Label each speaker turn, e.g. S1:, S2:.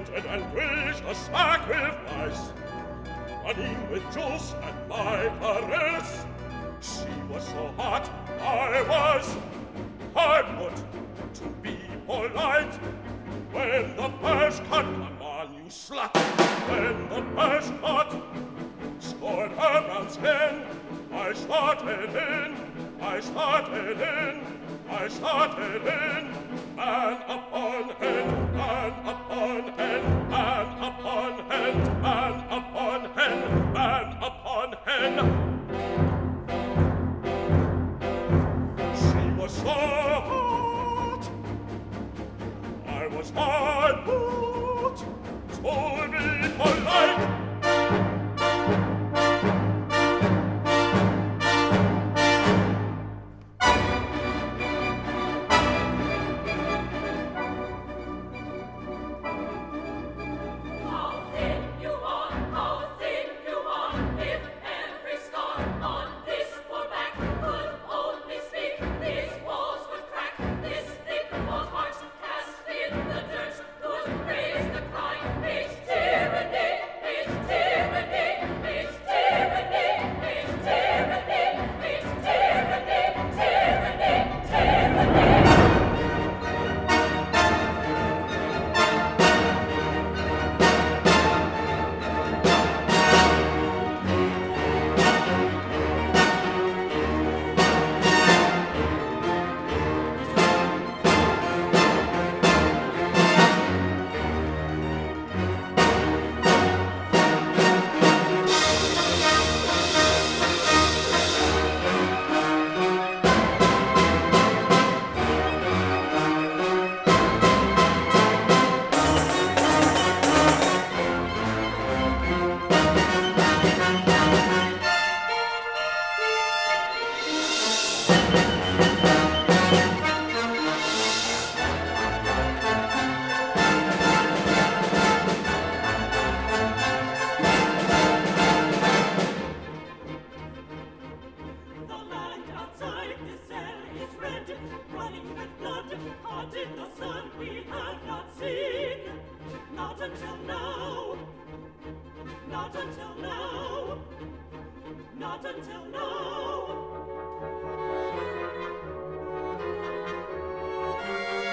S1: tempted and gracious sacrifice, running with juice and my caress. She was so hot, I put to be polite. When the first cut, come on, you slut. When the first cut scored her brown skin, I started in, man upon hen, man upon hen, man upon hen, man upon hen, man upon hen. She was so hot, I was hard put, told me polite. Not until now.